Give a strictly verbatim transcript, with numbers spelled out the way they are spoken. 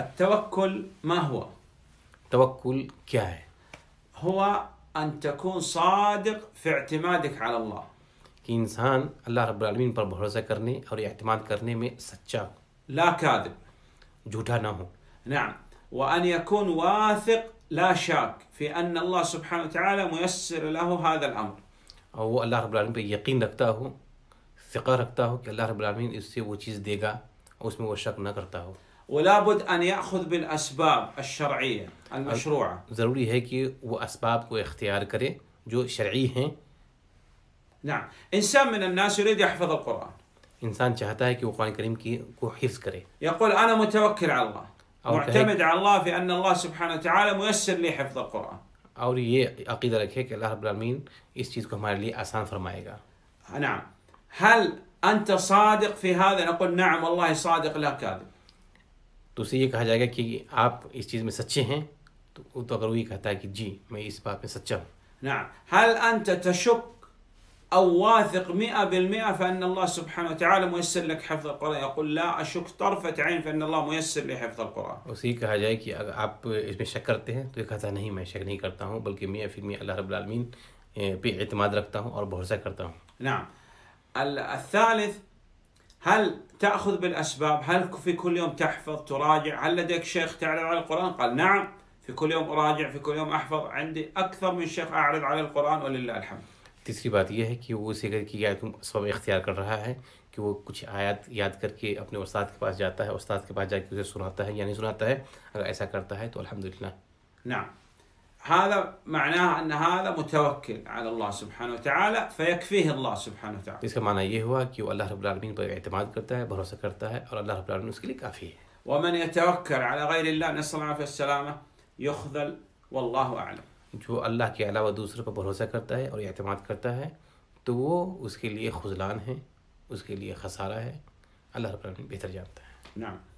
التوكل ما هو؟ तवक्कुल क्या है? هو أن تكون صادق في اعتمادك على الله. कि इंसान अल्लाह रब्बुल आलमीन पर भरोसा करने और एतमाद करने में सच्चा हो, لا كاذب. झूठा ना हो। نعم. وأن يكون واثق لا شاك في أن الله سبحانه وتعالى ميسر له هذا الأمر. और वो अल्लाह रब्बुल आलमीन पे यकीन रखता हो, फ़िक्र रखता हो कि अल्लाह रब्बुल आलमीन इससे वो चीज़ देगा और उसमें वो शक ना करता हो। ولا بد أن يأخذ بالأسباب الشرعية المشروعة. ज़रूरी है कि वो असबाब को इख्तियार करे जो शरई हैं। نعم. إنسان من الناس يريد يحفظ القرآن. इंसान चाहता है कि वो कुरान करीम की को हिफ्ज़ करे, يقول أنا متوكل على الله. أو معتمد على الله في أن الله سبحانه وتعالى ميسر لي حفظ القرآن. और ये अक़ीदा रखे कि अल्लाह रब्बुल आलमीन इस चीज़ को हमारे लिए आसान फरमाएगा। نعم. هل أنت صادق في هذا؟ نقول نعم والله صادق لا كاذب. तो उसे ये कहा जाएगा कि आप इस चीज़ में सच्चे हैं, तो तो अगर वो ये कहता है कि जी मैं इस बात में सच्चा हूँ। نعم. هل أنت تشك أو واثق مئة بالمئة فإن الله سبحانه وتعالى ميسر لك حفظ القرآن؟ يقول لا أشك طرفة عين فإن الله ميسر لي حفظ القرآن. उसे ये कहा जाए कि अगर आप इसमें शक करते हैं, तो ये कहता है नहीं मैं शक नहीं करता हूँ, बल्कि मैं फिर मैं अल्लाह रब्बुल आलमीन पे एतमाद रखता हूँ और भरोसा करता हूँ। نعم. الثالث، هل تأخذ بالأسباب؟ هل في كل يوم تحفظ تراجع؟ هل لديك شيخ تعرض على القرآن؟ قال نعم في كل يوم أراجع، في كل يوم أحفظ، عندي أكثر من شيخ أعرض على القرآن ولله الحمد. तीसरी बात यह है कि वो उसे अगर कि या तुम सब इख्तियार कर रहा है कि वो कुछ आयत याद करके अपने उस्ताद के पास जाता है, उस्ताद के पास जाके उसे सुनाता है या नहीं सुनाता है, अगर ऐसा करता है तो अल्हम्दुलिल्लाह। نعم. هذا معناه أن هذا متوكل على الله سبحانه وتعالى فيكفيه الله سبحانه وتعالى. इसका माना ये हुआ कि वो अल्लाह रब्बुल आलमीन पर एतमाद करता है, भरोसा करता है और अल्लाह रब्बुल आलमीन उसके लिए काफ़ी है। ومن يتوكل على غير الله نسأل الله العافية والسلامة يخذل والله أعلم. जो अल्लाह के अलावा दूसरों पर भरोसा करता है और एतमाद करता है तो वो उसके लिए खुजलान है, उसके लिए खसारा है। अल्लाह रब्बुल आलमीन बेहतर जानता है। نعم.